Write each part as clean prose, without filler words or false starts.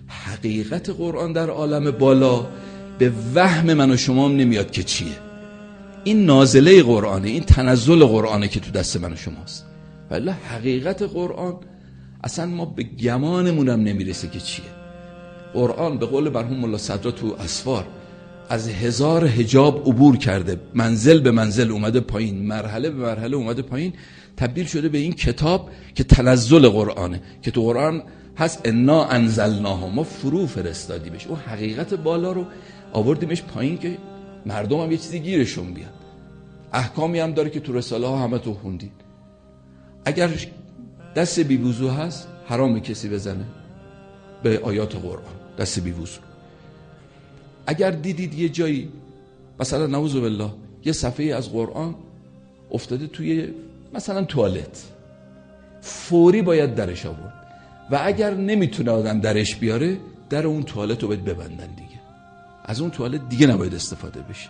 حقیقت قرآن در عالم بالا به وهم من و شما هم نمیاد که چیه. این نازله قرآنه، این تنزل قرآنه که تو دست من و شماست. ولی حقیقت قرآن اصلا ما به گمانمونم نمیرسه که چیه. قرآن به قول مرحوم ملا صدرا تو اسفار از 1000 حجاب عبور کرده، منزل به منزل اومده پایین، مرحله به مرحله اومده پایین، تبدیل شده به این کتاب که تنزل قرآنه، که تو قرآن هست انا انزلناه، ما فرو فرستادیمش. اون حقیقت بالا رو آوردیمش پایین که مردم هم یه چیزی گیرشون بیاد. احکامی هم داره که تو رساله ها همه تو خوندید. اگر دست بی وضو هست حرام کسی بزنه به آیات قرآن، دست بی وضو. اگر دیدید یه جایی مثلا نعوذ بالله یه صفحه از قرآن افتاده توی مثلا توالت، فوری باید درش آورد و اگر نمیتونه آدم درش بیاره، در اون توالت رو باید ببندن دیگه. از اون توالت دیگه نباید استفاده بشه.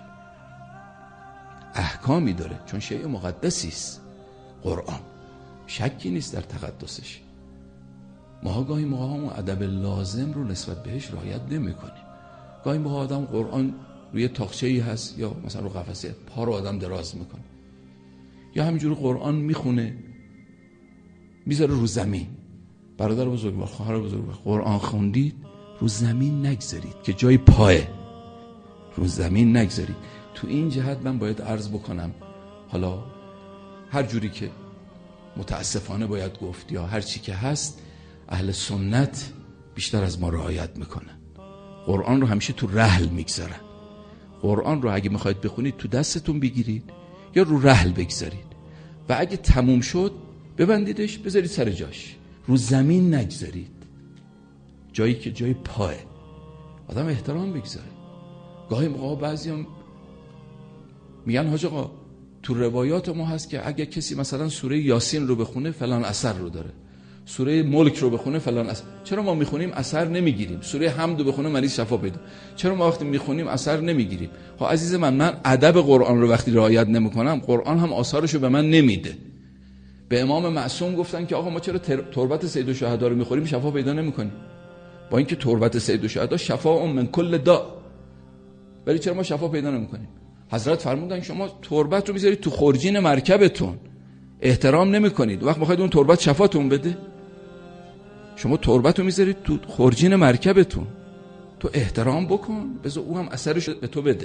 احکامی داره، چون شیء مقدسی است قرآن، شکی نیست در تقدسش. ما گاهی موقع اون ادب لازم رو نسبت بهش رعایت نمی‌کنیم. گاهی موقع آدم قرآن روی تاقچه‌ای هست یا مثلا رو قفسه، پا رو آدم دراز میکنه، یا همینجوری قرآن میخونه میذاره رو زمین. برادر بزرگوار، خواهر بزرگوار، قرآن خوندید رو زمین نگذارید که جای پاه، رو زمین نگذارید. تو این جهت من باید عرض بکنم، حالا هر جوری که متاسفانه باید گفت یا هر چی که هست، اهل سنت بیشتر از ما رعایت میکنن. قرآن رو همیشه تو رحل میگذارن. قرآن رو اگه میخواید بخونید تو دستتون بگیرید یا رو رحل بگذارید و اگه تموم شد ببندیدش بذارید سر جاش، رو زمین نگذارید، جایی که جای پاه. آدم احترام بگذاره. گاهی موقع بعضی هم میگن حاج آقا تو روایات ما هست که اگه کسی مثلا سوره یاسین رو بخونه فلان اثر رو داره، سوره ملک رو بخونه فلان اثر. چرا ما میخونیم اثر نمیگیریم؟ سوره حمد رو بخونه مریض شفا پیدا، چرا ما وقتی میخونیم اثر نمیگیریم؟ ها عزیز من ادب قرآن رو وقتی رعایت نمیکنم، قرآن هم آثارشو به من نمیده. به امام معصوم گفتن که آقا ما چرا تربت سید الشهدا رو میخوریم شفا پیدا نمیکنیم؟ با اینکه تربت سید الشهدا شفاء من کل داء، ولی چرا ما شفا پیدا نمیکنیم؟ حضرت فرمودن شما تربت رو میذارید تو خورجین مرکبتون، احترام نمیکنید، وقت میخواید اون تربت شفاتون بده؟ شما تربت رو میذارید تو خورجین مرکبتون، تو احترام بکن، بذار او هم اثرش به تو بده.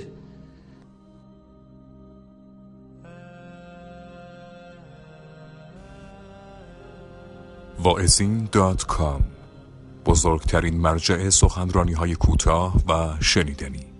واعظین.com، بزرگترین مرجع سخنرانی‌های کوتاه و شنیدنی.